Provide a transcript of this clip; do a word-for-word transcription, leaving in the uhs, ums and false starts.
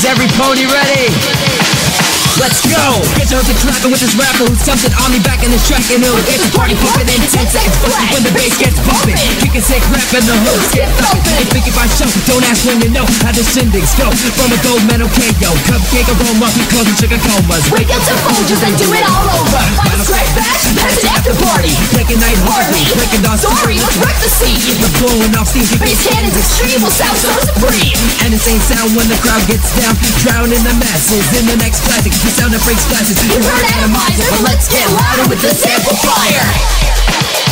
Is every pony ready? Let's go! Get your hook clapping with this rapper who's something on me back in this track, and it'll get the party pumping in ten seconds flat. When the bass gets bumping, kicking sick rap and the hooks get thumping. They think if I show, don't ask when you know how the shindigs go. From a gold medal K O, cupcake aroma, closing sugar comas. Wake up to Folgers and do it all over. Like a scratch bash, pass it after party. Breaking night hardly, breaking dawn Sorry, let's wreck the scene. We're blowing off steam, Bass cannons extreme will sound so supreme. and the same sound when the crowd gets down, drowning the masses in the next classic. The sound that breaks glasses. You heard Atomizer, but let's get louder with this amplifier.